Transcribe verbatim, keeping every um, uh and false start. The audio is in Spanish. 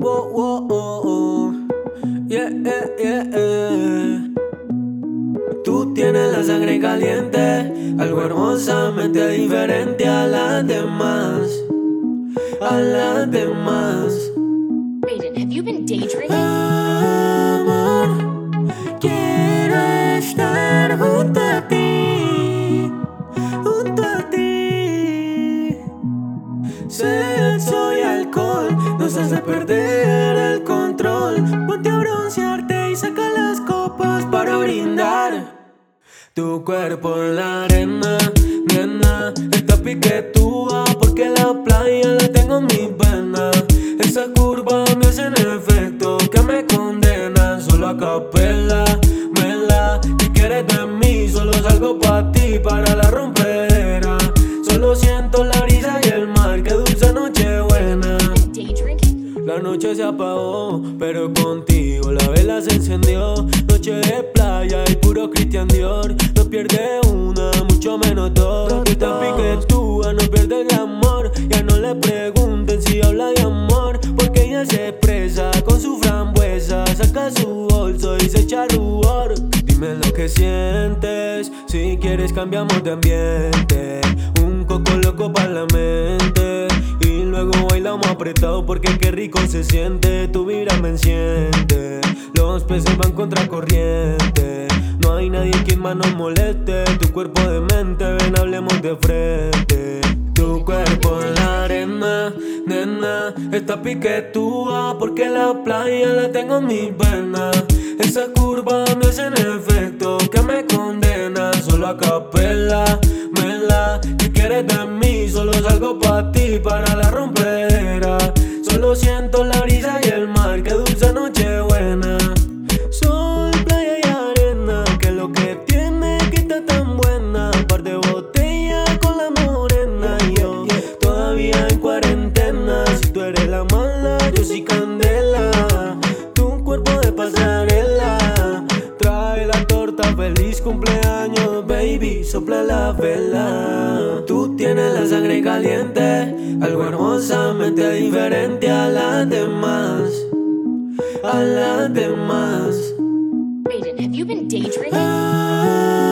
Whoa, whoa, oh, oh. Yeah, yeah, yeah, yeah. Tú tienes la sangre caliente, algo hermosamente diferente a las demás, a las demás. Raiden, have you been day drinking? Amor, quiero estar junto a ti, junto a ti. Sexo y alcohol nos hace perder el control. Ponte a broncearte y saca las copas para brindar. Tu cuerpo en la arena, nena, está piquetúa porque la playa la tengo en mis venas. Esa curva me hace en efecto que me condena. Solo a capela, mela, ¿qué quieres de mí? Solo salgo pa' ti, para la rompera. Solo siento la brisa y el mar, qué dulce noche buena. Day drinking? La noche se apagó, pero contigo la vela se encendió. Noche de playa y puro Christian Dior. No pierde una, mucho menos dos. Tú te piquetúa, no pierde el amor. Ya no le pregunten si habla de amor, porque ella se expresa con su frambuesa. Saca su bolso y se echa rubor. Dime lo que sientes, si quieres cambiamos de ambiente. Un coco loco para la mente y luego bailamos apretado porque qué rico se siente. Tu vibra me enciende, los peces van contra corriente. No hay nadie quien más nos moleste. Tu cuerpo de mente, ven hablemos de frente. Tu cuerpo en la arena, nena, está piquetúa porque la playa la tengo en mis venas. Esa curva me hace en efecto que me condena. Solo a capela, mela, ¿qué quieres de mí? Solo salgo pa' ti, para la rompera. Solo siento la brisa y el mar, qué dulce noche buena. Sol, playa y arena, que es lo que tiene que está tan buena. Par de botellas con la morena y yo todavía en cuarentena. Si tú eres la mala, yo soy candela. Tu cuerpo de pasarela, trae la torta, feliz cumpleaños, baby, sopla la vela. Tú tienes la sangre caliente, algo hermosamente diferente a las demás, a las demás. Raiden, have you been day drinking? Ah,